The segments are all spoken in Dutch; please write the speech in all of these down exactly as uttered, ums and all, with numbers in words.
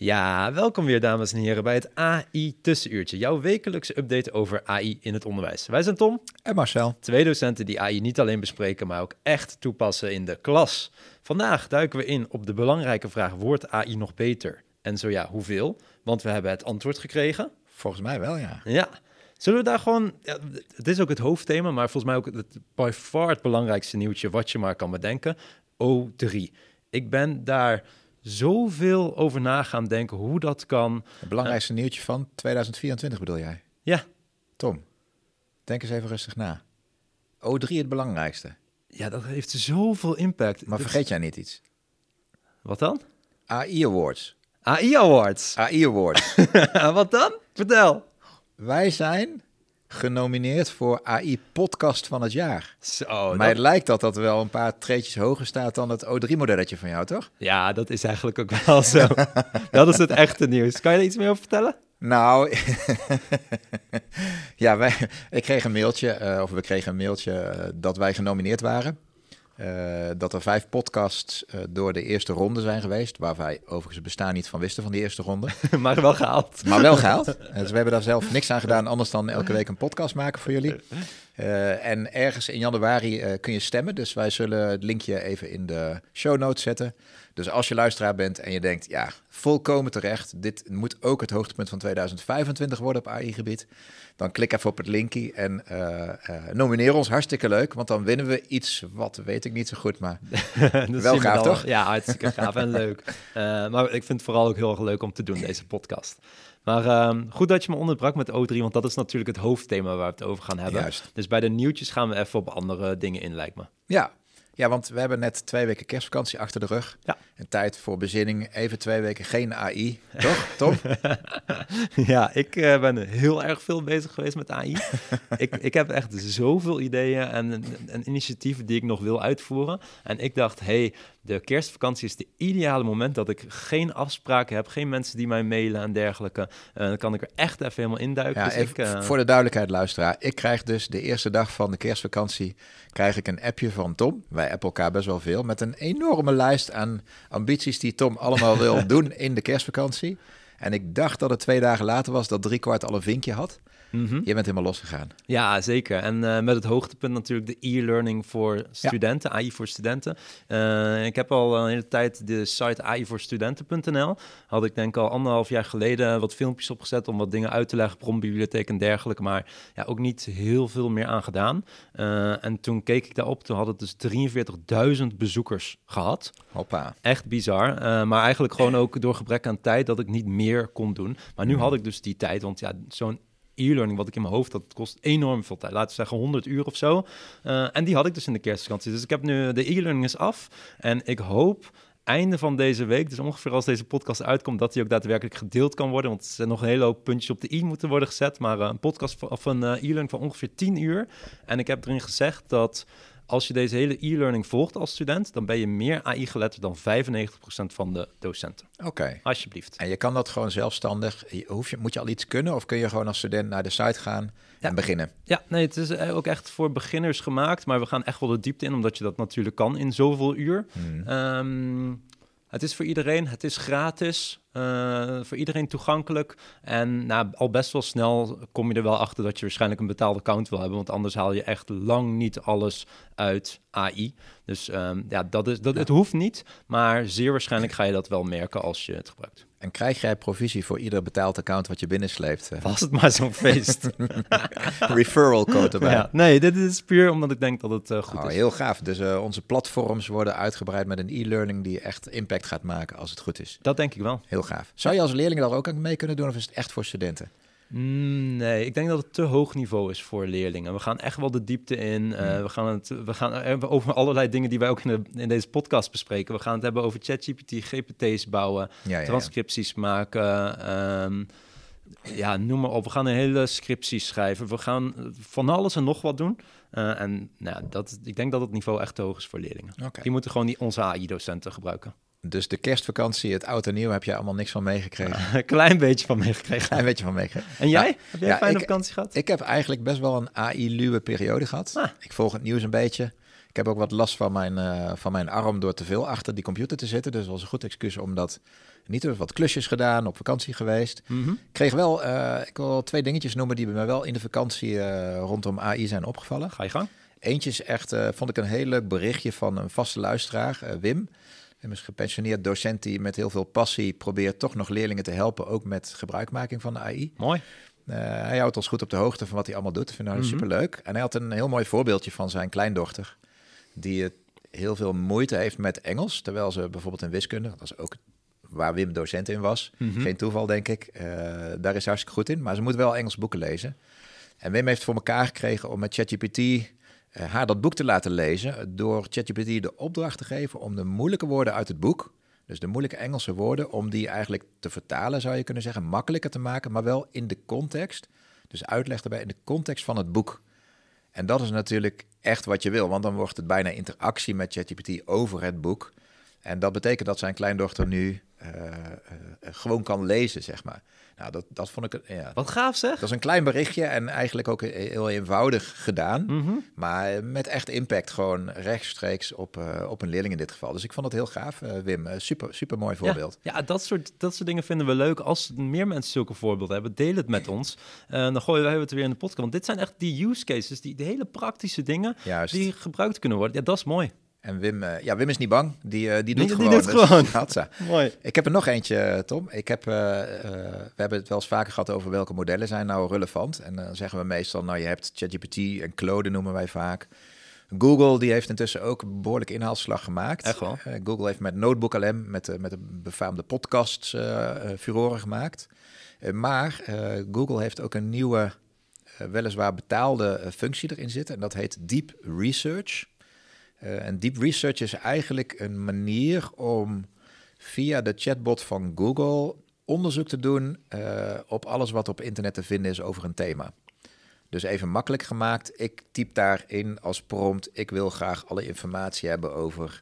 Ja, welkom weer dames en heren bij het A I-tussenuurtje. Jouw wekelijkse update over A I in het onderwijs. Wij zijn Tom en Marcel. Twee docenten die A I niet alleen bespreken, maar ook echt toepassen in de klas. Vandaag duiken we in op de belangrijke vraag, wordt A I nog beter? En zo ja, hoeveel? Want we hebben het antwoord gekregen. Volgens mij wel, ja. Ja. Zullen we daar gewoon... Ja, het is ook het hoofdthema, maar volgens mij ook het by far het belangrijkste nieuwtje wat je maar kan bedenken. O drie. Ik ben daar zoveel over na gaan denken hoe dat kan. Het belangrijkste uh, nieuwtje van tweeduizend vierentwintig bedoel jij? Ja. Tom, denk eens even rustig na. O drie het belangrijkste. Ja, dat heeft zoveel impact. Maar vergeet jij niet iets? Wat dan? A I Awards. A I Awards? A I Awards. Wat dan? Vertel. Wij zijn genomineerd voor A I Podcast van het jaar. Zo, maar dat... het lijkt dat dat wel een paar treetjes hoger staat dan het O drie-modelletje van jou, toch? Ja, dat is eigenlijk ook wel zo. Dat is het echte nieuws. Kan je er iets meer over vertellen? Nou, ja, wij, ik kreeg een mailtje, uh, of we kregen een mailtje uh, dat wij genomineerd waren. Uh, dat er vijf podcasts uh, door de eerste ronde zijn geweest, waar wij overigens bestaan niet van wisten van die eerste ronde. Maar wel gehaald. Maar wel gehaald. Uh, dus we hebben daar zelf niks aan gedaan, anders dan elke week een podcast maken voor jullie. Uh, en ergens in januari uh, kun je stemmen, dus wij zullen het linkje even in de show notes zetten. Dus als je luisteraar bent en je denkt, ja, volkomen terecht, dit moet ook het hoogtepunt van tweeduizend vijfentwintig worden op A I-gebied, dan klik even op het linkje en uh, uh, nomineer ons. Hartstikke leuk, want dan winnen we iets, wat weet ik niet zo goed, maar wel gaaf, toch? Ja, hartstikke gaaf en leuk. Uh, maar ik vind het vooral ook heel erg leuk om te doen, deze podcast. Maar uh, goed dat je me onderbrak met O drie, want dat is natuurlijk het hoofdthema waar we het over gaan hebben. Juist. Dus bij de nieuwtjes gaan we even op andere dingen in, lijkt me. Ja. Ja, want we hebben net twee weken kerstvakantie achter de rug. Ja. En tijd voor bezinning. Even twee weken geen A I. Toch, Tom? Ja, ik uh, ben heel erg veel bezig geweest met A I. ik, ik heb echt zoveel ideeën en, en initiatieven die ik nog wil uitvoeren. En ik dacht, hey, de kerstvakantie is het ideale moment dat ik geen afspraken heb, geen mensen die mij mailen en dergelijke. Uh, dan kan ik er echt even helemaal induiken. Ja, dus even ik, uh... voor de duidelijkheid, luisteraar. Ik krijg dus de eerste dag van de kerstvakantie krijg ik een appje van Tom. Wij appen elkaar best wel veel. Met een enorme lijst aan ambities die Tom allemaal wil doen in de kerstvakantie. En ik dacht dat het twee dagen later was dat driekwart al een vinkje had. Mm-hmm. Je bent helemaal losgegaan. Ja, zeker. En uh, met het hoogtepunt natuurlijk de e-learning voor studenten, ja. A I voor studenten. Uh, ik heb al een hele tijd de site A I voor studenten punt n l. Had ik denk al anderhalf jaar geleden wat filmpjes opgezet om wat dingen uit te leggen, bronbibliotheek en dergelijke. Maar ja, ook niet heel veel meer aan gedaan. Uh, en toen keek ik daarop, toen had het dus drieënveertigduizend bezoekers gehad. Hoppa. Echt bizar. Uh, maar eigenlijk gewoon ook door gebrek aan tijd dat ik niet meer kon doen. Maar nu had ik dus die tijd, want ja, zo'n e-learning wat ik in mijn hoofd had, het kost enorm veel tijd. Laten we zeggen honderd uur of zo. Uh, en die had ik dus in de kerstvakantie. Dus ik heb nu, de e-learning is af. En ik hoop einde van deze week, dus ongeveer als deze podcast uitkomt, dat die ook daadwerkelijk gedeeld kan worden. Want er zijn nog een hele hoop puntjes op de i moeten worden gezet. Maar uh, een podcast of een uh, e-learning van ongeveer tien uur. En ik heb erin gezegd dat als je deze hele e-learning volgt als student, dan ben je meer A I geletterd dan vijfennegentig procent van de docenten. Oké. Okay. Alsjeblieft. En je kan dat gewoon zelfstandig, hoef je, moet je al iets kunnen of kun je gewoon als student naar de site gaan ja. en beginnen? Ja, nee, het is ook echt voor beginners gemaakt, maar we gaan echt wel de diepte in, omdat je dat natuurlijk kan in zoveel uur. Hmm. Um, het is voor iedereen, het is gratis, uh, voor iedereen toegankelijk. En nou, al best wel snel kom je er wel achter dat je waarschijnlijk een betaald account wil hebben, want anders haal je echt lang niet alles uit A I. Dus um, ja, dat is, dat, ja. het hoeft niet, maar zeer waarschijnlijk ga je dat wel merken als je het gebruikt. En krijg jij provisie voor ieder betaald account wat je binnensleept? Was het maar zo'n feest. Referral code erbij. Ja, nee, dit is puur omdat ik denk dat het uh, goed oh, is. Heel gaaf. Dus uh, onze platforms worden uitgebreid met een e-learning die echt impact gaat maken als het goed is. Dat denk ik wel. Heel gaaf. Zou je als leerling daar ook aan mee kunnen doen of is het echt voor studenten? Mm, nee, ik denk dat het te hoog niveau is voor leerlingen. We gaan echt wel de diepte in. Uh, hmm. We gaan het we gaan hebben over allerlei dingen die wij ook in, de, in deze podcast bespreken. We gaan het hebben over ChatGPT, G P T's bouwen, ja, ja, transcripties ja. maken. Um, ja, noem maar op. We gaan een hele scriptie schrijven. We gaan van alles en nog wat doen. Uh, en nou, dat, ik denk dat het niveau echt te hoog is voor leerlingen. Okay. Die moeten gewoon die, onze A I-docenten gebruiken. Dus de kerstvakantie, het oud en nieuw, heb jij allemaal niks van meegekregen? Een klein beetje van meegekregen. Klein beetje van meegekregen. En jij? Nou, heb jij ja, een fijne ik, vakantie gehad? Ik heb eigenlijk best wel een A I-luwe periode gehad. Ah. Ik volg het nieuws een beetje. Ik heb ook wat last van mijn, uh, van mijn arm door te veel achter die computer te zitten. Dus dat was een goed excuus om dat niet te doen. Wat klusjes gedaan, op vakantie geweest. Mm-hmm. Ik kreeg wel, uh, ik wil twee dingetjes noemen die bij mij wel in de vakantie uh, rondom A I zijn opgevallen. Ga je gang. Eentje is echt, uh, vond ik een heel leuk berichtje van een vaste luisteraar, uh, Wim. Wim is gepensioneerd docent die met heel veel passie probeert toch nog leerlingen te helpen, ook met gebruikmaking van de A I. Mooi. Uh, hij houdt ons goed op de hoogte van wat hij allemaal doet. Ik vind dat Mm-hmm. superleuk. En hij had een heel mooi voorbeeldje van zijn kleindochter, die het heel veel moeite heeft met Engels, terwijl ze bijvoorbeeld in wiskunde, dat is ook waar Wim docent in was, Mm-hmm. geen toeval denk ik, uh, daar is hartstikke goed in, maar ze moet wel Engels boeken lezen. En Wim heeft voor elkaar gekregen om met ChatGPT uh, haar dat boek te laten lezen, door ChatGPT de opdracht te geven om de moeilijke woorden uit het boek, dus de moeilijke Engelse woorden, om die eigenlijk te vertalen, zou je kunnen zeggen, makkelijker te maken, maar wel in de context, dus uitleg erbij in de context van het boek. En dat is natuurlijk echt wat je wil, want dan wordt het bijna interactie met ChatGPT over het boek. En dat betekent dat zijn kleindochter nu uh, uh, gewoon kan lezen, zeg maar. Nou, dat, dat vond ik... Ja, Wat gaaf zeg. dat is een klein berichtje en eigenlijk ook heel eenvoudig gedaan. Mm-hmm. Maar met echt impact gewoon rechtstreeks op, uh, op een leerling in dit geval. Dus ik vond het heel gaaf, uh, Wim. Uh, super, super mooi voorbeeld. Ja, ja dat, soort, dat soort dingen vinden we leuk. Als meer mensen zulke voorbeelden hebben, deel het met ons. Uh, dan gooien wij het weer in de podcast. Want dit zijn echt die use cases, die, die hele praktische dingen Juist. Die gebruikt kunnen worden. Ja, dat is mooi. En Wim, uh, ja, Wim is niet bang. Die, uh, die doet die, gewoon. Die doet dus, gewoon. Hatsa. Mooi. Ik heb er nog eentje, Tom. Ik heb, uh, uh, we hebben het wel eens vaker gehad over welke modellen zijn nou relevant. En dan uh, zeggen we meestal, nou je hebt ChatGPT en Claude noemen wij vaak. Google die heeft intussen ook een behoorlijke inhaalslag gemaakt. Echt wel? Uh, Google heeft met Notebook L M, met, uh, met de befaamde podcasts, uh, uh, furoren gemaakt. Uh, maar uh, Google heeft ook een nieuwe, uh, weliswaar betaalde uh, functie erin zitten. En dat heet Deep Research. Uh, en Deep Research is eigenlijk een manier om via de chatbot van Google onderzoek te doen uh, op alles wat op internet te vinden is over een thema. Dus even makkelijk gemaakt, ik typ daarin als prompt, ik wil graag alle informatie hebben over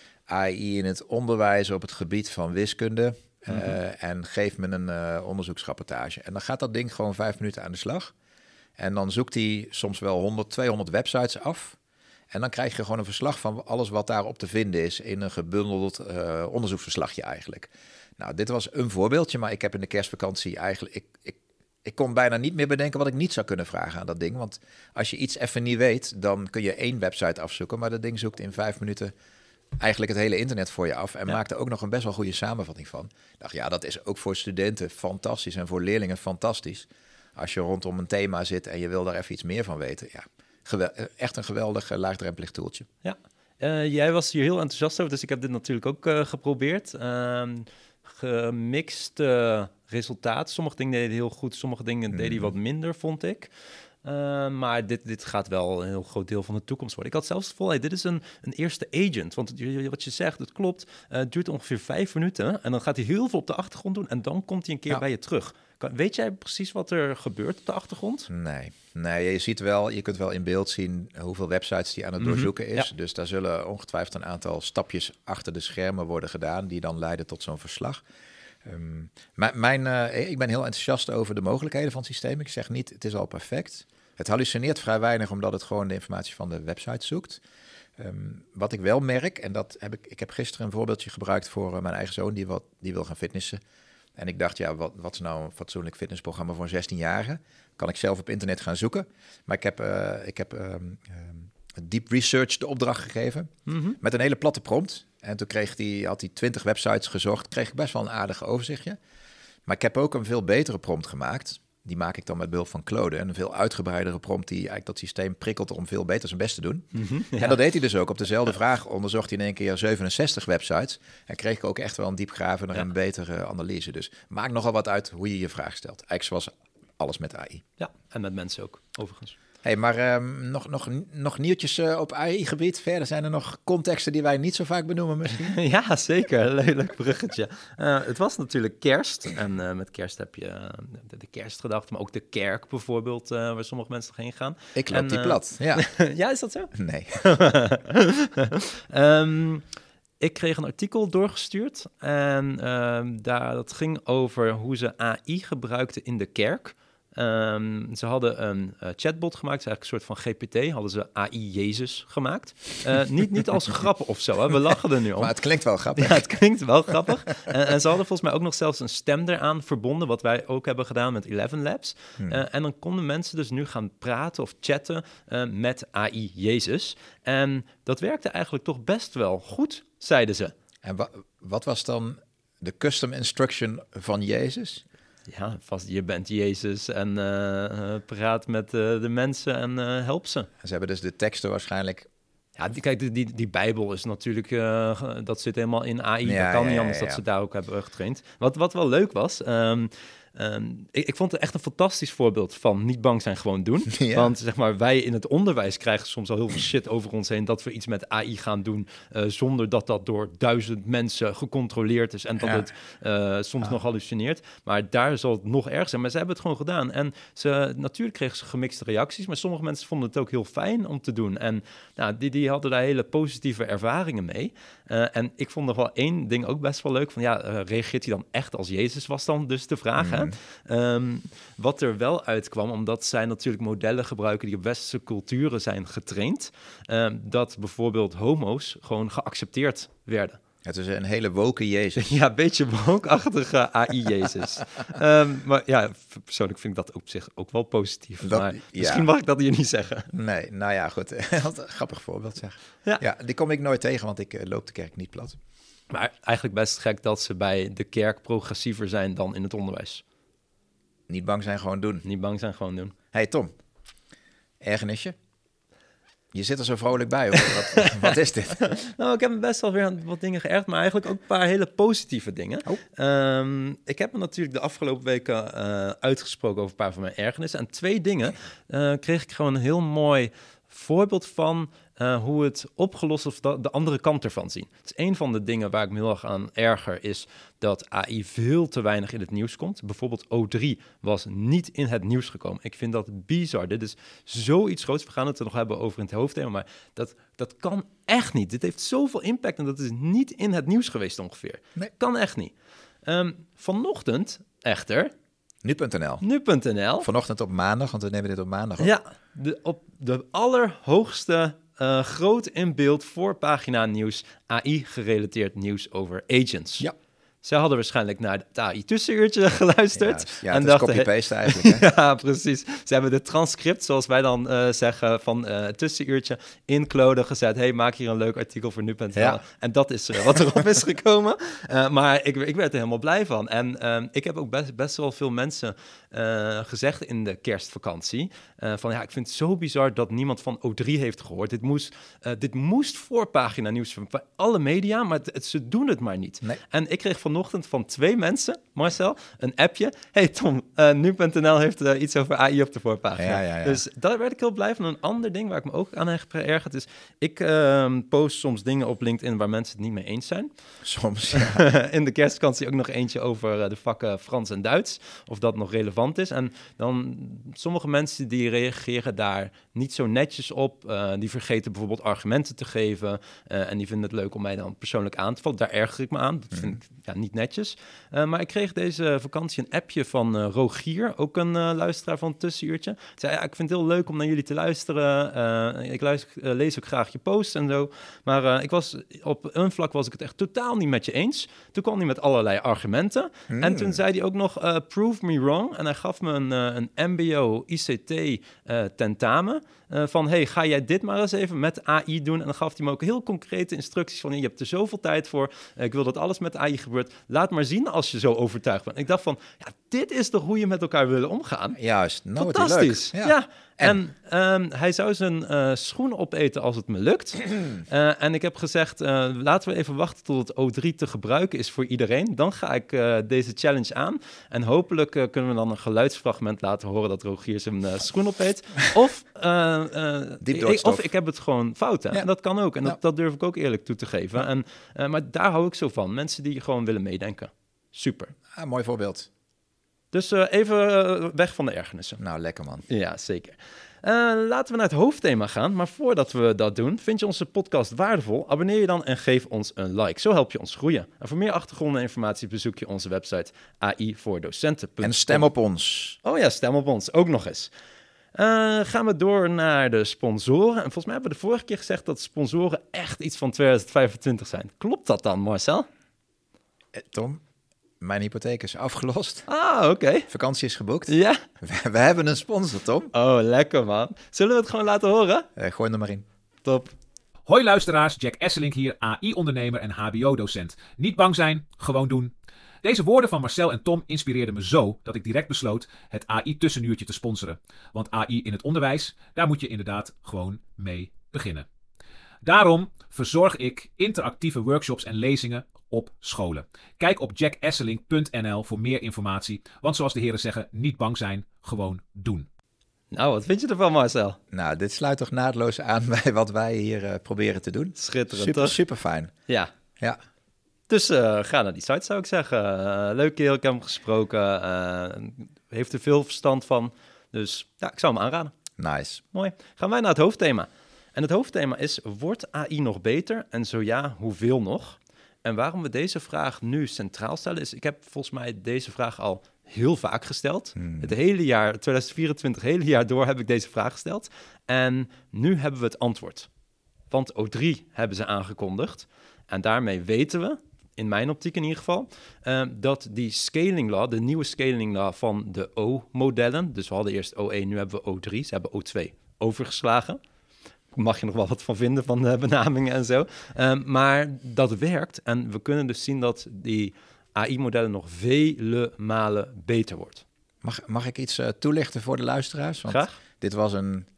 A I in het onderwijs op het gebied van wiskunde. Uh, mm-hmm. En geef me een uh, onderzoeksrapportage. En dan gaat dat ding gewoon vijf minuten aan de slag. En dan zoekt hij soms wel honderd, tweehonderd websites af. En dan krijg je gewoon een verslag van alles wat daarop te vinden is in een gebundeld uh, onderzoeksverslagje eigenlijk. Nou, dit was een voorbeeldje, maar ik heb in de kerstvakantie eigenlijk... Ik, ik, ik kon bijna niet meer bedenken wat ik niet zou kunnen vragen aan dat ding. Want als je iets even niet weet, dan kun je één website afzoeken. Maar dat ding zoekt in vijf minuten eigenlijk het hele internet voor je af. En ja. maakt er ook nog een best wel goede samenvatting van. Ik dacht, ja, dat is ook voor studenten fantastisch en voor leerlingen fantastisch. Als je rondom een thema zit en je wil daar even iets meer van weten, ja. Gewel- echt een geweldig uh, laagdrempelig toeltje. Ja, uh, jij was hier heel enthousiast over, dus ik heb dit natuurlijk ook uh, geprobeerd. Uh, gemixte resultaten. Sommige dingen deden heel goed, sommige dingen mm. deden hij wat minder, vond ik. Uh, maar dit, dit gaat wel een heel groot deel van de toekomst worden. Ik had zelfs het gevoel, hey, dit is een, een eerste agent. Want het, wat je zegt, het klopt. Uh, het duurt ongeveer vijf minuten. En dan gaat hij heel veel op de achtergrond doen. En dan komt hij een keer ja. bij je terug. Kan, weet jij precies wat er gebeurt op de achtergrond? Nee. Nee, je ziet wel, je kunt wel in beeld zien hoeveel websites die aan het mm-hmm. doorzoeken is. Ja. Dus daar zullen ongetwijfeld een aantal stapjes achter de schermen worden gedaan, die dan leiden tot zo'n verslag. Um, maar mijn, uh, ik ben heel enthousiast over de mogelijkheden van het systeem. Ik zeg niet, het is al perfect. Het hallucineert vrij weinig, omdat het gewoon de informatie van de website zoekt. Um, wat ik wel merk, en dat heb ik, ik heb gisteren een voorbeeldje gebruikt voor uh, mijn eigen zoon, die, wat, die wil gaan fitnessen. En ik dacht, ja, wat, wat is nou een fatsoenlijk fitnessprogramma voor een zestienjarige? Kan ik zelf op internet gaan zoeken. Maar ik heb, uh, ik heb um, um, Deep Research de opdracht gegeven, mm-hmm. met een hele platte prompt. En toen kreeg die, had hij twintig websites gezocht, kreeg ik best wel een aardig overzichtje. Maar ik heb ook een veel betere prompt gemaakt. Die maak ik dan met behulp van Claude. En een veel uitgebreidere prompt die eigenlijk dat systeem prikkelt om veel beter zijn best te doen. Mm-hmm, ja. En dat deed hij dus ook. Op dezelfde vraag onderzocht hij in één keer zevenenzestig websites. En kreeg ik ook echt wel een diepgravende en ja. een betere analyse. Dus maakt nogal wat uit hoe je je vraag stelt. Eigenlijk zoals alles met A I. Ja, en met mensen ook, overigens. Hey, maar um, nog, nog, nog nieuwtjes uh, op A I-gebied? Verder zijn er nog contexten die wij niet zo vaak benoemen misschien? Ja, zeker. Leuk bruggetje. Uh, het was natuurlijk kerst. En uh, met kerst heb je uh, de, de kerstgedachte, maar ook de kerk bijvoorbeeld, uh, waar sommige mensen heen gaan. Ik loop en, die uh, plat, ja. Ja, is dat zo? Nee. um, ik kreeg een artikel doorgestuurd. En uh, daar, dat ging over hoe ze A I gebruikten in de kerk. Um, ze hadden een uh, chatbot gemaakt, dus eigenlijk een soort van G P T. Hadden ze A I Jezus gemaakt. Uh, niet, niet als grap of zo, hè? We lachen er nu om. Maar het klinkt wel grappig. Ja, het klinkt wel grappig. en, en ze hadden volgens mij ook nog zelfs een stem eraan verbonden, wat wij ook hebben gedaan met Eleven Labs. Hmm. Uh, en dan konden mensen dus nu gaan praten of chatten uh, met A I Jezus. En dat werkte eigenlijk toch best wel goed, zeiden ze. En wa- wat was dan de custom instruction van Jezus? Ja, vast je bent Jezus en uh, praat met uh, de mensen en uh, help ze. Ze hebben dus de teksten waarschijnlijk... Ja, die, kijk, die, die, die Bijbel is natuurlijk, uh, dat zit helemaal in A I. Ja, dat kan ja, niet anders ja, ja. dat ze daar ook hebben getraind. Wat, wat wel leuk was... Um, Um, ik, ik vond het echt een fantastisch voorbeeld van niet bang zijn, gewoon doen. Ja. Want zeg maar, wij in het onderwijs krijgen soms al heel veel shit over ons heen dat we iets met A I gaan doen uh, zonder dat dat door duizend mensen gecontroleerd is en dat ja. het uh, soms ah. nog hallucineert. Maar daar zal het nog erger zijn. Maar ze hebben het gewoon gedaan. En ze, natuurlijk kregen ze gemixte reacties, maar sommige mensen vonden het ook heel fijn om te doen. En nou, die, die hadden daar hele positieve ervaringen mee. Uh, en ik vond nog wel één ding ook best wel leuk. Van ja, uh, reageert hij dan echt als Jezus, was dan dus de vraag, mm. hè? Um, wat er wel uitkwam, omdat zij natuurlijk modellen gebruiken die op westerse culturen zijn getraind, um, dat bijvoorbeeld homo's gewoon geaccepteerd werden. Het is een hele woke Jezus. Ja, een beetje woke-achtige A I-Jezus. um, maar ja, persoonlijk vind ik dat op zich ook wel positief. Dat, maar misschien ja. mag ik dat hier niet zeggen. Nee, nou ja, goed. Wat een grappig voorbeeld zeg. Ja. ja, die kom ik nooit tegen, want ik uh, loop de kerk niet plat. Maar eigenlijk best gek dat ze bij de kerk progressiever zijn dan in het onderwijs. Niet bang zijn, gewoon doen. Niet bang zijn, gewoon doen. Hey Tom, ergernisje? Je zit er zo vrolijk bij, hoor. Wat, wat is dit? Nou, ik heb me best wel weer aan wat dingen geërgerd, maar eigenlijk ook een paar hele positieve dingen. Oh. Um, ik heb me natuurlijk de afgelopen weken uh, uitgesproken over een paar van mijn ergernissen. En twee dingen uh, kreeg ik gewoon een heel mooi voorbeeld van uh, hoe het opgelost of de, de andere kant ervan zien. Het is een van de dingen waar ik me heel erg aan erger, is dat A I veel te weinig in het nieuws komt. Bijvoorbeeld O drie was niet in het nieuws gekomen. Ik vind dat bizar. Dit is zoiets groots. We gaan het er nog hebben over in het hoofdthema, maar dat, dat kan echt niet. Dit heeft zoveel impact en dat is niet in het nieuws geweest ongeveer. Nee. Kan echt niet. Um, vanochtend echter... Nu punt n l. Nu punt n l. Vanochtend op maandag, want we nemen dit op maandag op. Ja, de, op de allerhoogste uh, groot in beeld voorpagina nieuws, A I-gerelateerd nieuws over agents. Ja. Ze hadden waarschijnlijk naar het A I-tussenuurtje geluisterd. Ja, ja, en het dachten, is copy-paste eigenlijk. Hè? Ja, precies. Ze hebben de transcript, zoals wij dan uh, zeggen, van uh, het tussenuurtje in Claude gezet. Hey, maak hier een leuk artikel voor nu punt n l. Ja. En dat is uh, wat erop is gekomen. Uh, maar ik, ik werd er helemaal blij van. En uh, ik heb ook best, best wel veel mensen uh, gezegd in de kerstvakantie. Uh, van ja, ik vind het zo bizar dat niemand van O drie heeft gehoord. Dit moest, uh, dit moest voorpagina nieuws van bij alle media, maar het, het, ze doen het maar niet. Nee. En ik kreeg vanochtend van twee mensen, Marcel, een appje. Hey Tom, uh, nu punt n l heeft uh, iets over A I op de voorpagina. Ja, ja, ja. Dus daar werd ik heel blij van. Een ander ding waar ik me ook aan heb geërgerd is, ik uh, post soms dingen op LinkedIn waar mensen het niet mee eens zijn. Soms, ja. In de kerstvakantie ook nog eentje over uh, de vakken Frans en Duits, of dat nog relevant is. En dan sommige mensen die reageren daar niet zo netjes op. Uh, die vergeten bijvoorbeeld argumenten te geven uh, en die vinden het leuk om mij dan persoonlijk aan te vallen. Daar erger ik me aan. Dat vind ik ja, niet netjes. Uh, maar ik kreeg deze vakantie een appje van uh, Rogier, ook een uh, luisteraar van het Tussenuurtje. Hij zei, ja, ik vind het heel leuk om naar jullie te luisteren. Uh, ik luister, uh, lees ook graag je posts en zo. Maar uh, ik was, op een vlak was ik het echt totaal niet met je eens. Toen kwam hij met allerlei argumenten. Mm. En toen zei hij ook nog, uh, prove me wrong. En hij gaf me een, uh, een M B O I C T uh, tentamen. Uh, van, hey, ga jij dit maar eens even met A I doen? En dan gaf hij me ook heel concrete instructies van, je hebt er zoveel tijd voor. Uh, ik wil dat alles met A I gebeurt. Laat maar zien als je zo overtuigd bent. Ik dacht van, ja, dit is toch hoe je met elkaar willen omgaan? Juist, nou, fantastisch. Leuk. Ja. ja. En, en um, hij zou zijn uh, schoen opeten als het me lukt. uh, en ik heb gezegd, uh, laten we even wachten tot het O drie te gebruiken is voor iedereen. Dan ga ik uh, deze challenge aan. En hopelijk uh, kunnen we dan een geluidsfragment laten horen dat Rogier zijn uh, schoen opeet. Of, uh, uh, ik, of ik heb het gewoon fout. Ja. En dat kan ook. En dat, ja. dat durf ik ook eerlijk toe te geven. Ja. En, uh, maar daar hou ik zo van. Mensen die gewoon willen meedenken. Super. Ah, mooi voorbeeld. Dus uh, even uh, weg van de ergernissen. Nou, lekker man. Ja, zeker. laten we naar het hoofdthema gaan. Maar voordat we dat doen, vind je onze podcast waardevol? Abonneer je dan en geef ons een like. Zo help je ons groeien. En voor meer achtergronden en informatie bezoek je onze website a i voor docenten punt com. En stem op ons. Oh ja, stem op ons. Ook nog eens. Uh, gaan we door naar de sponsoren. En volgens mij hebben we de vorige keer gezegd dat sponsoren echt iets van twintig vijfentwintig zijn. Klopt dat dan, Marcel? Eh, Tom, mijn hypotheek is afgelost. Ah, oké. Okay. Vakantie is geboekt. Ja. We, we hebben een sponsor, Tom. Oh, lekker man. Zullen we het gewoon laten horen? Uh, gooi er maar in. Top. Hoi luisteraars, Jack Esselink hier, A I-ondernemer en H B O-docent. Niet bang zijn, gewoon doen. Deze woorden van Marcel en Tom inspireerden me zo dat ik direct besloot het A I-tussenuurtje te sponsoren. Want A I in het onderwijs, daar moet je inderdaad gewoon mee beginnen. Daarom verzorg ik interactieve workshops en lezingen op scholen. Kijk op jack esselink punt n l voor meer informatie. Want zoals de heren zeggen, niet bang zijn, gewoon doen. Nou, wat vind je ervan, Marcel? Nou, dit sluit toch naadloos aan bij wat wij hier uh, proberen te doen. Schitterend, super, toch? Super fijn. Ja. Ja. Dus uh, ga naar die site, zou ik zeggen. Uh, leuk kerel, ik heb hem gesproken. Uh, heeft er veel verstand van. Dus ja, ik zou hem aanraden. Nice. Mooi. Gaan wij naar het hoofdthema. En het hoofdthema is, wordt A I nog beter? En zo ja, hoeveel nog? En waarom we deze vraag nu centraal stellen is, ik heb volgens mij deze vraag al heel vaak gesteld. Hmm. Het hele jaar, twintig vierentwintig, hele jaar door heb ik deze vraag gesteld. En nu hebben we het antwoord. Want O drie hebben ze aangekondigd. En daarmee weten we, in mijn optiek in ieder geval, uh, dat die scaling law, de nieuwe scaling law van de O-modellen, dus we hadden eerst O één, nu hebben we O drie, ze hebben O twee overgeslagen. Mag je nog wel wat van vinden van de benamingen en zo. Um, maar dat werkt en we kunnen dus zien dat die A I-modellen nog vele malen beter wordt. Mag, mag ik iets uh, toelichten voor de luisteraars? Want Graag. Dit was een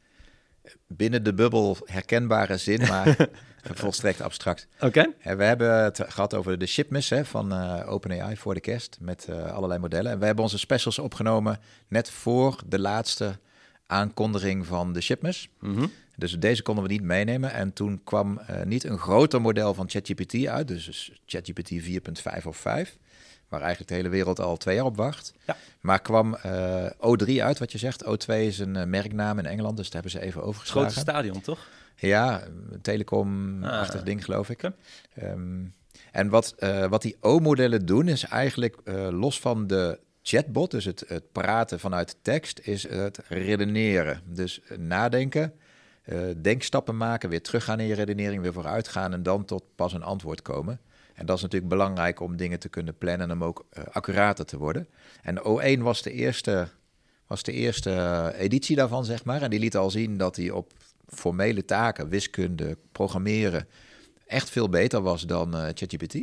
binnen de bubbel herkenbare zin, maar volstrekt abstract. Oké. Okay. We hebben het gehad over de shipments hè, van uh, OpenAI voor de kerst met uh, allerlei modellen. En we hebben onze specials opgenomen net voor de laatste aankondiging van de shipments. Mm-hmm. Dus deze konden we niet meenemen. En toen kwam uh, niet een groter model van ChatGPT uit, dus, dus ChatGPT vier punt vijf of vijf, waar eigenlijk de hele wereld al twee jaar op wacht. Ja. Maar kwam uh, O drie uit, wat je zegt. O twee is een uh, merknaam in Engeland, dus daar hebben ze even overgeslagen. Grote stadion, toch? Ja, een telecom-achtig ah, ding, geloof ik. Okay. Um, en wat, uh, wat die O-modellen doen, is eigenlijk uh, los van de chatbot, dus het, het praten vanuit tekst, is het redeneren. Dus uh, nadenken, uh, denkstappen maken, weer teruggaan in je redenering, weer vooruit gaan en dan tot pas een antwoord komen. En dat is natuurlijk belangrijk om dingen te kunnen plannen en om ook uh, accurater te worden. En O één was de eerste, was de eerste uh, editie daarvan, zeg maar. En die liet al zien dat hij op formele taken, wiskunde, programmeren, echt veel beter was dan uh, ChatGPT.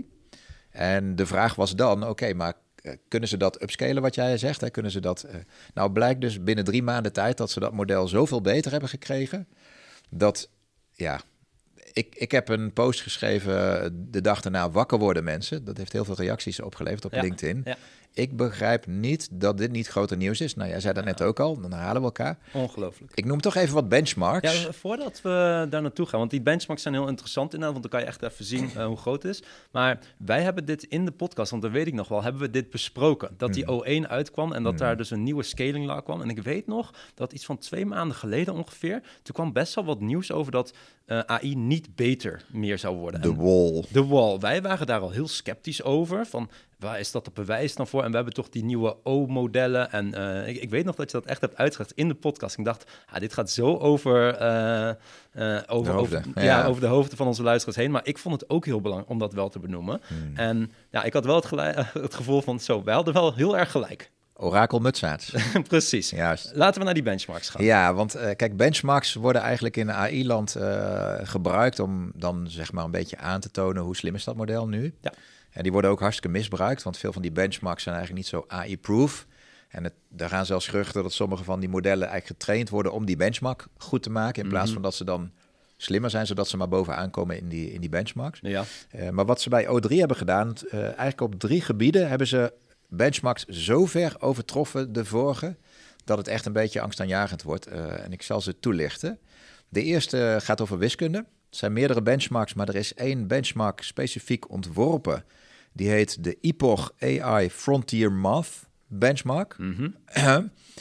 En de vraag was dan, oké, okay, maar uh, kunnen ze dat upscalen wat jij zegt? Hè? Kunnen ze dat? Uh, nou, blijkt dus binnen drie maanden tijd dat ze dat model zoveel beter hebben gekregen, dat, ja, ik, ik heb een post geschreven de dag daarna, wakker worden mensen. Dat heeft heel veel reacties opgeleverd op ja, LinkedIn. Ja. Ik begrijp niet dat dit niet groter nieuws is. Nou, jij zei dat ja. net ook al, dan herhalen we elkaar. Ongelooflijk. Ik noem toch even wat benchmarks. Ja, voordat we daar naartoe gaan, want die benchmarks zijn heel interessant inderdaad, want dan kan je echt even zien uh, hoe groot het is. Maar wij hebben dit in de podcast, want dat weet ik nog wel, hebben we dit besproken. Dat die O één uitkwam en dat mm. daar dus een nieuwe scaling law kwam. En ik weet nog dat iets van twee maanden geleden ongeveer, toen kwam best wel wat nieuws over dat uh, A I niet beter meer zou worden. De wall. De wall. Wij waren daar al heel sceptisch over, van waar is dat het bewijs dan voor? En we hebben toch die nieuwe O-modellen. En uh, ik, ik weet nog dat je dat echt hebt uitgelegd in de podcast. Ik dacht, ah, dit gaat zo over, uh, uh, over, de over, ja. Ja, over de hoofden van onze luisteraars heen. Maar ik vond het ook heel belangrijk om dat wel te benoemen. Hmm. En ja, ik had wel het, gelijk, het gevoel van, zo, wij hadden wel heel erg gelijk. Orakel mutsaats. Precies. Juist. Laten we naar die benchmarks gaan. Ja, want uh, kijk, benchmarks worden eigenlijk in A I-land uh, gebruikt om dan zeg maar een beetje aan te tonen hoe slim is dat model nu. Ja. En die worden ook hartstikke misbruikt, want veel van die benchmarks zijn eigenlijk niet zo A I-proof. En het, daar gaan zelfs geruchten dat sommige van die modellen eigenlijk getraind worden om die benchmark goed te maken, in plaats mm-hmm. van dat ze dan slimmer zijn, zodat ze maar bovenaan komen in die, in die benchmarks. Ja. Uh, maar wat ze bij O drie hebben gedaan, uh, eigenlijk op drie gebieden hebben ze benchmarks zo ver overtroffen de vorige, dat het echt een beetje angstaanjagend wordt. Uh, en ik zal ze toelichten. De eerste gaat over wiskunde. Er zijn meerdere benchmarks, maar er is één benchmark specifiek ontworpen. Die heet de Epoch A I Frontier Math Benchmark. Mm-hmm. Uh,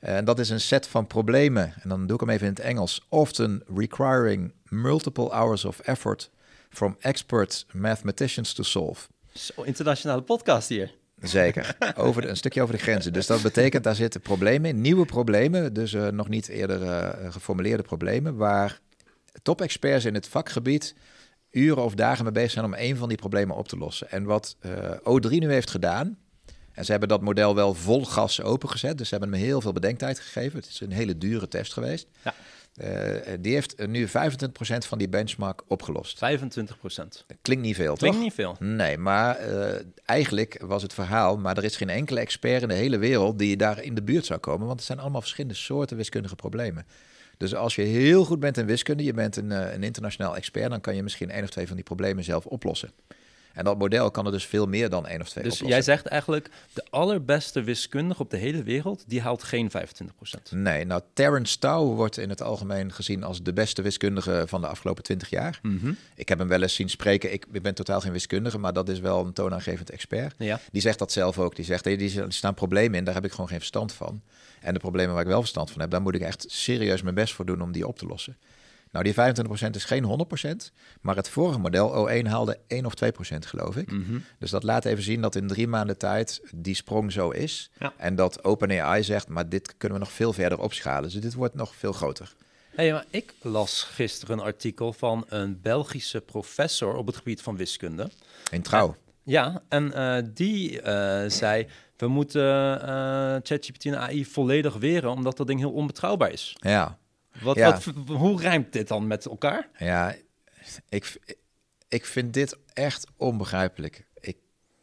En dat is een set van problemen, en dan doe ik hem even in het Engels, often requiring multiple hours of effort from expert mathematicians to solve. Zo, internationale podcast hier. Zeker, over de, een stukje over de grenzen. Dus dat betekent, daar zitten problemen in, nieuwe problemen, dus uh, nog niet eerder uh, geformuleerde problemen, waar top-experts in het vakgebied uren of dagen mee bezig zijn om een van die problemen op te lossen. En wat uh, O drie nu heeft gedaan, en ze hebben dat model wel vol gas opengezet, dus ze hebben hem heel veel bedenktijd gegeven. Het is een hele dure test geweest. Ja. Uh, die heeft nu vijfentwintig procent van die benchmark opgelost. vijfentwintig procent. Klinkt niet veel, Klinkt toch? niet veel. Nee, maar uh, eigenlijk was het verhaal, maar er is geen enkele expert in de hele wereld die daar in de buurt zou komen, want het zijn allemaal verschillende soorten wiskundige problemen. Dus als je heel goed bent in wiskunde, je bent een, uh, een internationaal expert, dan kan je misschien één of twee van die problemen zelf oplossen. En dat model kan er dus veel meer dan één of twee dus oplossen. Dus jij zegt eigenlijk, de allerbeste wiskundige op de hele wereld, die haalt geen vijfentwintig procent. Nee, nou Terence Tao wordt in het algemeen gezien als de beste wiskundige van de afgelopen twintig jaar. Mm-hmm. Ik heb hem wel eens zien spreken. Ik, ik ben totaal geen wiskundige, maar dat is wel een toonaangevend expert. Ja. Die zegt dat zelf ook. Die zegt, hey, die staan problemen in, daar heb ik gewoon geen verstand van. En de problemen waar ik wel verstand van heb, daar moet ik echt serieus mijn best voor doen om die op te lossen. Nou, die vijfentwintig procent is geen honderd procent, maar het vorige model, O één, haalde één of twee procent, geloof ik. Mm-hmm. Dus dat laat even zien dat in drie maanden tijd die sprong zo is. Ja. En dat OpenAI zegt, maar dit kunnen we nog veel verder opschalen. Dus dit wordt nog veel groter. Hey, maar ik las gisteren een artikel van een Belgische professor op het gebied van wiskunde. In Trouw. En, ja, en uh, die uh, zei, we moeten uh, ChatGPT en A I volledig weren, omdat dat ding heel onbetrouwbaar is. Ja. Wat, ja. wat, hoe rijmt dit dan met elkaar? Ja, ik, ik vind dit echt onbegrijpelijk. Ik,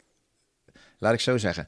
laat ik zo zeggen.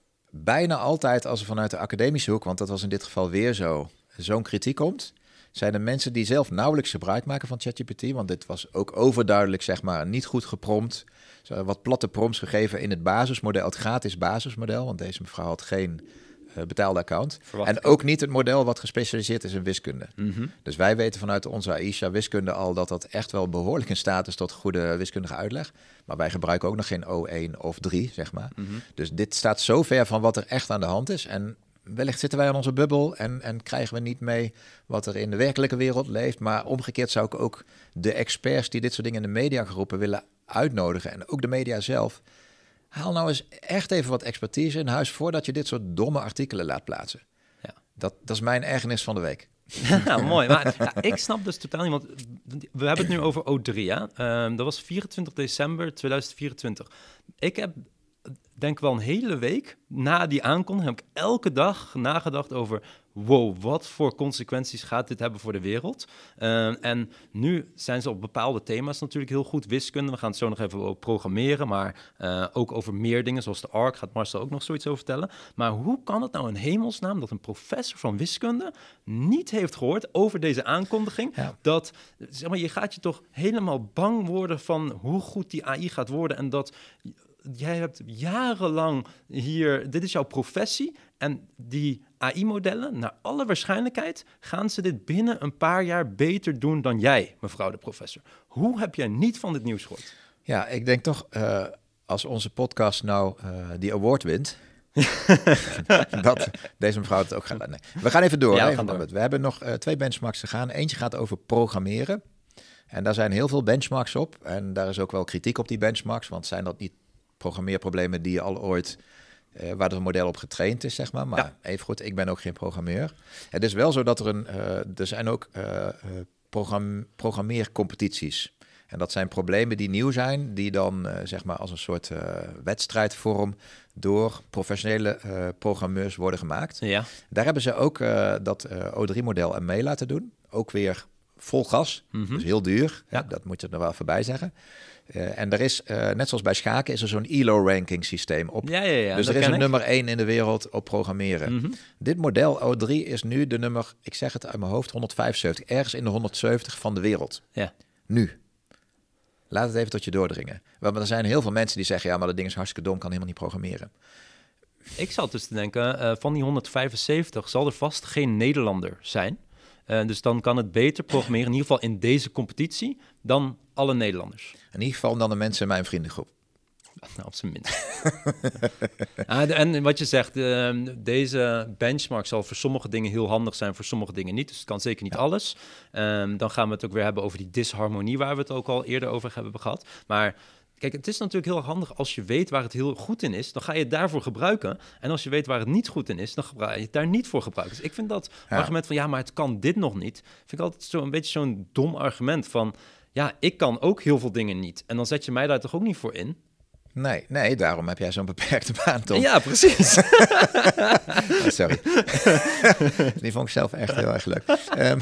Bijna altijd als er vanuit de academische hoek, want dat was in dit geval weer zo, zo'n kritiek komt, zijn er mensen die zelf nauwelijks gebruik maken van ChatGPT, want dit was ook overduidelijk, zeg maar, niet goed geprompt. Zo wat platte prompts gegeven in het basismodel, het gratis basismodel, want deze mevrouw had geen Uh, betaalde account. Verwacht en ook niet het model wat gespecialiseerd is in wiskunde. Mm-hmm. Dus wij weten vanuit onze Aisha wiskunde al dat dat echt wel behoorlijk in staat is tot goede wiskundige uitleg. Maar wij gebruiken ook nog geen O één of drie, zeg maar. Mm-hmm. Dus dit staat zo ver van wat er echt aan de hand is. En wellicht zitten wij in onze bubbel en, en krijgen we niet mee wat er in de werkelijke wereld leeft. Maar omgekeerd zou ik ook de experts die dit soort dingen in de media geroepen willen uitnodigen. En ook de media zelf. Haal nou eens echt even wat expertise in huis voordat je dit soort domme artikelen laat plaatsen. Ja. Dat, dat is mijn ergernis van de week. Ja, mooi. Maar ja, ik snap dus totaal niet, want we hebben het nu over O drie. Ja? Um, dat was vierentwintig december tweeduizend vierentwintig. Ik heb denk wel een hele week na die aankondiging, heb ik elke dag nagedacht over, wow, wat voor consequenties gaat dit hebben voor de wereld? Uh, en nu zijn ze op bepaalde thema's natuurlijk heel goed. Wiskunde, we gaan het zo nog even over programmeren, maar uh, ook over meer dingen, zoals de ARC, gaat Marcel ook nog zoiets over vertellen. Maar hoe kan het nou in hemelsnaam dat een professor van wiskunde niet heeft gehoord over deze aankondiging? Ja. Dat, zeg maar, je gaat je toch helemaal bang worden van hoe goed die A I gaat worden en dat jij hebt jarenlang hier, dit is jouw professie en die A I-modellen, naar alle waarschijnlijkheid, gaan ze dit binnen een paar jaar beter doen dan jij, mevrouw de professor. Hoe heb jij niet van dit nieuws gehoord? Ja, ik denk toch, uh, als onze podcast nou uh, die award wint, dat deze mevrouw het ook gaat laten. Nee. We gaan even door. Ja, hè, we, gaan door. we hebben nog uh, twee benchmarks te gaan. Eentje gaat over programmeren. En daar zijn heel veel benchmarks op. En daar is ook wel kritiek op die benchmarks, want zijn dat niet programmeerproblemen die je al ooit, uh, waar er een model op getraind is, zeg maar. Maar ja. Even goed, ik ben ook geen programmeur. Het is wel zo dat er een, uh, er zijn ook uh, uh, program, programmeercompetities. En dat zijn problemen die nieuw zijn, die dan uh, zeg maar als een soort uh, wedstrijdvorm door professionele uh, programmeurs worden gemaakt. Ja. Daar hebben ze ook uh, dat uh, O drie-model aan mee laten doen. Ook weer vol gas, mm-hmm. Dus heel duur. Ja. Dat moet je er wel voorbij zeggen. Uh, en er is, uh, net zoals bij schaken, is er zo'n E L O-ranking systeem op. Ja, ja, ja, dus er is een ik. nummer één in de wereld op programmeren. Mm-hmm. Dit model O drie is nu de nummer, ik zeg het uit mijn hoofd, honderdvijfenzeventig. Ergens in de honderdzeventig van de wereld. Ja. Nu. Laat het even tot je doordringen. Want er zijn heel veel mensen die zeggen, ja, maar dat ding is hartstikke dom, kan helemaal niet programmeren. Ik zat dus te denken, uh, van die honderdvijfenzeventig zal er vast geen Nederlander zijn. Uh, dus dan kan het beter programmeren, in ieder geval in deze competitie, dan alle Nederlanders. In ieder geval dan de mensen in mijn vriendengroep. Nou, op zijn minst. ah, de, en wat je zegt, uh, deze benchmark zal voor sommige dingen heel handig zijn, voor sommige dingen niet. Dus het kan zeker niet ja. alles. Um, dan gaan we het ook weer hebben over die disharmonie, waar we het ook al eerder over hebben gehad. Maar kijk, het is natuurlijk heel handig als je weet waar het heel goed in is, dan ga je het daarvoor gebruiken. En als je weet waar het niet goed in is, dan ga je het daar niet voor gebruiken. Dus ik vind dat ja. argument van, ja, maar het kan dit nog niet, vind ik altijd zo een beetje zo'n dom argument van, ja, ik kan ook heel veel dingen niet. En dan zet je mij daar toch ook niet voor in? Nee, nee, daarom heb jij zo'n beperkte baan, Tom. Ja, precies. oh, sorry. Die vond ik zelf echt heel erg leuk. Um,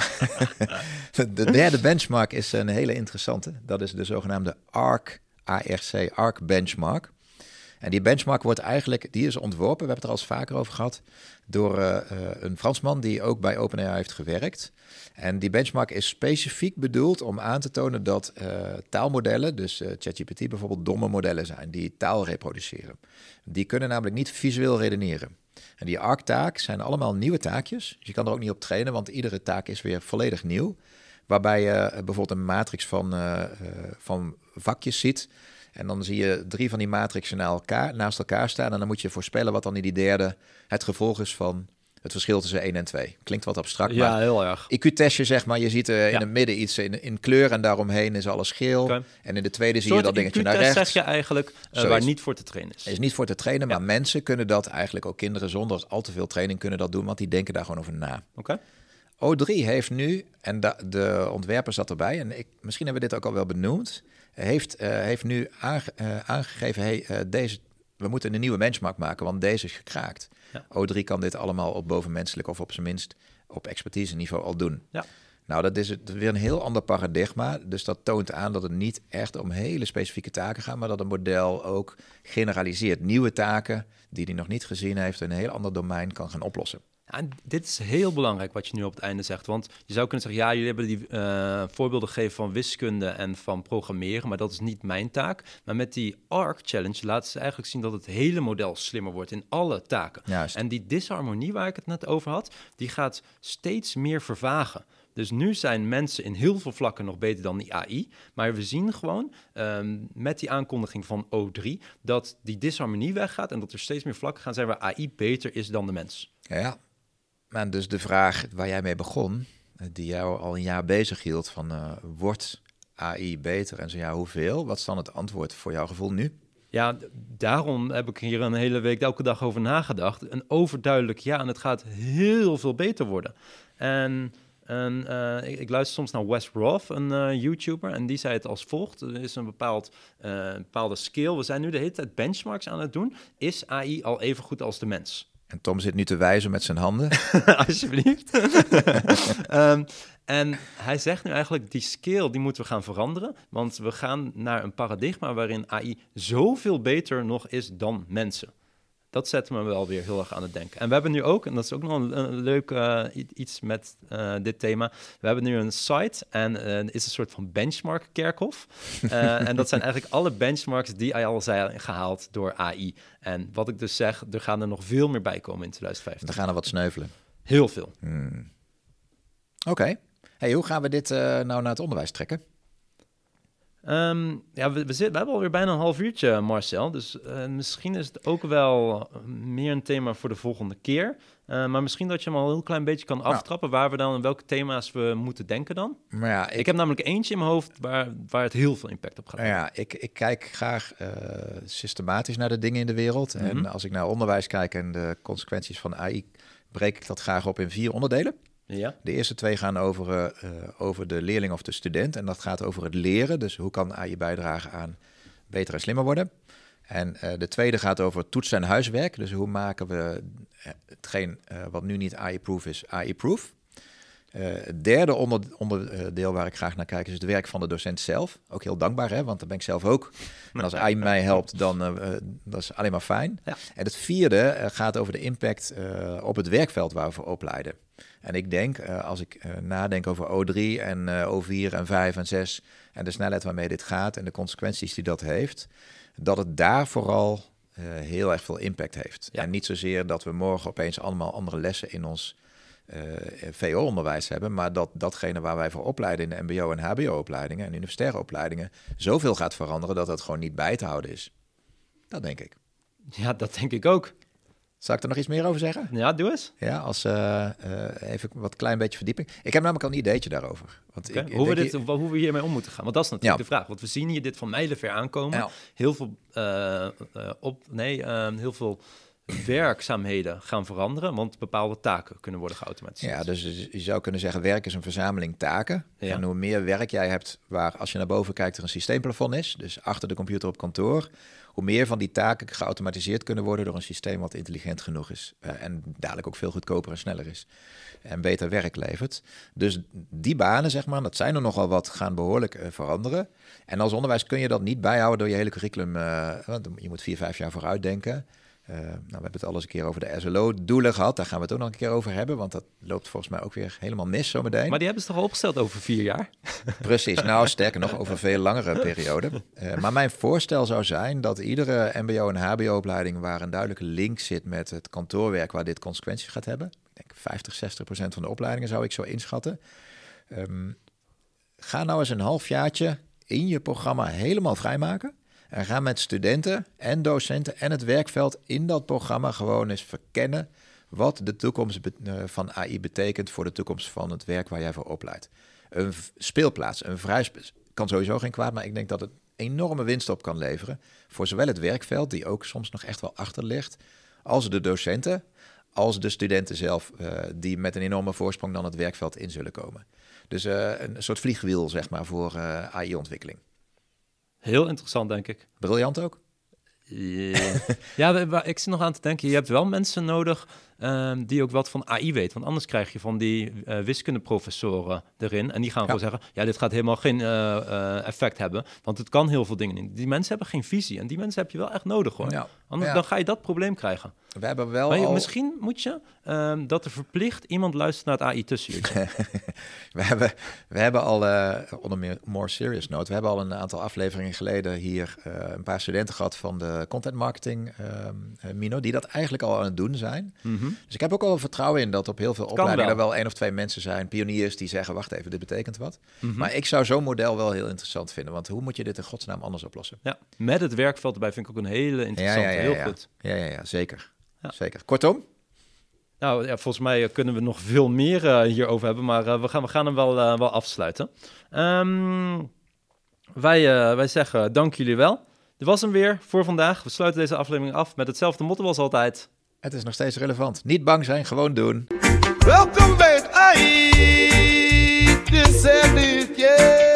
de derde benchmark is een hele interessante. Dat is de zogenaamde A R C, A R C, A R C benchmark. En die benchmark wordt eigenlijk, die is ontworpen, we hebben het er al eens vaker over gehad, door uh, een Fransman die ook bij OpenAI heeft gewerkt. En die benchmark is specifiek bedoeld om aan te tonen dat uh, taalmodellen, dus uh, ChatGPT bijvoorbeeld, domme modellen zijn die taal reproduceren. Die kunnen namelijk niet visueel redeneren. En die A R C-taak zijn allemaal nieuwe taakjes. Dus je kan er ook niet op trainen, want iedere taak is weer volledig nieuw. Waarbij je uh, bijvoorbeeld een matrix van, uh, uh, van vakjes ziet. En dan zie je drie van die matrixen na elkaar, naast elkaar staan. En dan moet je voorspellen wat dan in die derde het gevolg is van het verschil tussen één en twee. Klinkt wat abstract, ja, maar heel erg. I Q-testje, zeg maar. Je ziet uh, in ja. het midden iets in, in kleur en daaromheen is alles geel. Okay. En in de tweede zie je dat dingetje naar rechts. zeg je eigenlijk uh, waar niet voor te trainen is. Is niet voor te trainen, ja. maar mensen kunnen dat eigenlijk, ook kinderen zonder al te veel training kunnen dat doen, want die denken daar gewoon over na. Oké. Okay. O drie heeft nu, en da, de ontwerper zat erbij, en ik, misschien hebben we dit ook al wel benoemd, heeft, uh, heeft nu aange, uh, aangegeven, hey, uh, deze, we moeten een nieuwe benchmark maken, want deze is gekraakt. Ja. O drie kan dit allemaal op bovenmenselijk of op zijn minst op expertise niveau al doen. Ja. Nou, dat is het, weer een heel ander paradigma. Dus dat toont aan dat het niet echt om hele specifieke taken gaat, maar dat een model ook generaliseert nieuwe taken die hij nog niet gezien heeft in een heel ander domein kan gaan oplossen. Ja, dit is heel belangrijk wat je nu op het einde zegt. Want je zou kunnen zeggen, ja, jullie hebben die uh, voorbeelden gegeven van wiskunde en van programmeren, maar dat is niet mijn taak. Maar met die A R C Challenge laten ze eigenlijk zien dat het hele model slimmer wordt in alle taken. Juist. En die disharmonie waar ik het net over had, die gaat steeds meer vervagen. Dus nu zijn mensen in heel veel vlakken nog beter dan die A I. Maar we zien gewoon um, met die aankondiging van O drie dat die disharmonie weggaat en dat er steeds meer vlakken gaan zijn waar A I beter is dan de mens. Ja, ja. En dus de vraag waar jij mee begon, die jou al een jaar bezig hield, van uh, wordt A I beter en zo ja, hoeveel? Wat is dan het antwoord voor jouw gevoel nu? Ja, daarom heb ik hier een hele week elke dag over nagedacht. Een overduidelijk ja, en het gaat heel veel beter worden. En... En uh, ik, ik luister soms naar Wes Roth, een uh, YouTuber, en die zei het als volgt. Er is een bepaald, uh, bepaalde scale. We zijn nu de hele tijd benchmarks aan het doen. Is A I al even goed als de mens? En Tom zit nu te wijzen met zijn handen. Alsjeblieft. um, en hij zegt nu eigenlijk, die scale die moeten we gaan veranderen. Want we gaan naar een paradigma waarin A I zoveel beter nog is dan mensen. Dat zet me wel weer heel erg aan het denken. En we hebben nu ook, en dat is ook nog een, een leuk uh, iets met uh, dit thema. We hebben nu een site en uh, het is een soort van benchmark kerkhof. Uh, en dat zijn eigenlijk alle benchmarks die al zijn gehaald door A I. En wat ik dus zeg, er gaan er nog veel meer bij komen in twintig vijftig. Er gaan er wat sneuvelen. Heel veel. Hmm. Oké. Okay. Hey, hoe gaan we dit uh, nou naar het onderwijs trekken? Um, ja, we, we, zit, we hebben alweer bijna een half uurtje, Marcel. Dus uh, misschien is het ook wel meer een thema voor de volgende keer. Uh, maar misschien dat je hem al een heel klein beetje kan aftrappen... Nou. waar we dan en welke thema's we moeten denken dan. Maar ja, ik... ik heb namelijk eentje in mijn hoofd waar, waar het heel veel impact op gaat hebben. Ja, ik, ik kijk graag uh, systematisch naar de dingen in de wereld. Mm-hmm. En als ik naar onderwijs kijk en de consequenties van A I... breek ik dat graag op in vier onderdelen. Ja. De eerste twee gaan over, uh, over de leerling of de student. En dat gaat over het leren. Dus hoe kan A I bijdragen aan beter en slimmer worden. En uh, de tweede gaat over toetsen en huiswerk. Dus hoe maken we hetgeen uh, wat nu niet A I-proof is, A I-proof. Uh, het derde onder, onderdeel waar ik graag naar kijk is het werk van de docent zelf. Ook heel dankbaar, hè, want daar ben ik zelf ook. En als A I mij helpt, dan uh, dat is alleen maar fijn. Ja. En het vierde uh, gaat over de impact uh, op het werkveld waar we voor opleiden. En ik denk, uh, als ik uh, nadenk over O drie en uh, O vier en vijf en zes... en de snelheid waarmee dit gaat en de consequenties die dat heeft... dat het daar vooral uh, heel erg veel impact heeft. Ja. En niet zozeer dat we morgen opeens allemaal andere lessen in ons uh, V O-onderwijs hebben... maar dat datgene waar wij voor opleiden in de M B O- en H B O-opleidingen... en universitaire opleidingen zoveel gaat veranderen dat het gewoon niet bij te houden is. Dat denk ik. Ja, dat denk ik ook. Zal ik er nog iets meer over zeggen? Ja, doe eens. Ja, als uh, uh, even wat klein beetje verdieping. Ik heb namelijk al een ideetje daarover. Want Okay. ik, hoe, we dit, je... hoe we hiermee om moeten gaan. Want dat is natuurlijk ja. de vraag. Want we zien hier dit van mijlenver aankomen. Ja. Heel veel uh, uh, op, nee, uh, heel veel werkzaamheden gaan veranderen, want bepaalde taken kunnen worden geautomatiseerd. Ja, dus je zou kunnen zeggen, werk is een verzameling taken. Ja. En hoe meer werk jij hebt, waar als je naar boven kijkt er een systeemplafond is, dus achter de computer op kantoor, hoe meer van die taken geautomatiseerd kunnen worden door een systeem wat intelligent genoeg is. Uh, en dadelijk ook veel goedkoper en sneller is. En beter werk levert. Dus die banen, zeg maar, dat zijn er nogal wat, gaan behoorlijk uh, veranderen. En als onderwijs kun je dat niet bijhouden door je hele curriculum. Uh, want je moet vier, vijf jaar vooruit denken. Uh, nou, we hebben het al eens een keer over de S L O-doelen gehad. Daar gaan we het ook nog een keer over hebben, want dat loopt volgens mij ook weer helemaal mis zometeen. Maar die hebben ze toch al opgesteld over vier jaar? Precies, nou sterker nog, over een veel langere periode. Uh, maar mijn voorstel zou zijn dat iedere M B O- en H B O-opleiding waar een duidelijke link zit met het kantoorwerk waar dit consequenties gaat hebben. Ik denk vijftig, zestig procent van de opleidingen zou ik zo inschatten. Um, ga nou eens een halfjaartje in je programma helemaal vrijmaken. En ga met studenten en docenten en het werkveld in dat programma gewoon eens verkennen wat de toekomst van A I betekent voor de toekomst van het werk waar jij voor opleidt. Een speelplaats, een vrij spe- kan sowieso geen kwaad, maar ik denk dat het enorme winst op kan leveren voor zowel het werkveld, die ook soms nog echt wel achter ligt, als de docenten, als de studenten zelf, uh, die met een enorme voorsprong dan het werkveld in zullen komen. Dus uh, een soort vliegwiel, zeg maar, voor uh, A I-ontwikkeling. Heel interessant, denk ik. Briljant ook. Yeah. Ja, ik zit nog aan te denken, je hebt wel mensen nodig um, die ook wat van A I weten. Want anders krijg je van die uh, wiskundeprofessoren erin. En die gaan ja. gewoon zeggen, ja, dit gaat helemaal geen uh, uh, effect hebben. Want het kan heel veel dingen niet. Die mensen hebben geen visie. En die mensen heb je wel echt nodig, hoor. Ja. Anders ja. dan ga je dat probleem krijgen. We hebben wel maar je, al... Misschien moet je um, dat er verplicht iemand luistert naar het A I-tussenuurtje. we, hebben, we hebben al, uh, onder meer more serious note, we hebben al een aantal afleveringen geleden hier uh, een paar studenten gehad van de content marketing uh, uh, Mino, die dat eigenlijk al aan het doen zijn. Mm-hmm. Dus ik heb ook al vertrouwen in dat op heel veel het opleidingen wel. er wel één of twee mensen zijn, pioniers, die zeggen, wacht even, dit betekent wat. Mm-hmm. Maar ik zou zo'n model wel heel interessant vinden, want hoe moet je dit in godsnaam anders oplossen? Ja, met het werkveld erbij vind ik ook een hele interessante, ja, ja, ja, heel ja. goed. Ja, ja, ja, zeker. Ja. Zeker. Kortom? Nou, ja, volgens mij kunnen we nog veel meer uh, hierover hebben, maar uh, we, gaan, we gaan hem wel, uh, wel afsluiten. Um, wij, uh, wij zeggen dank jullie wel. Dit was hem weer voor vandaag. We sluiten deze aflevering af met hetzelfde motto als altijd. Het is nog steeds relevant. Niet bang zijn, gewoon doen. Welkom bij het A I. Dit is het, yeah.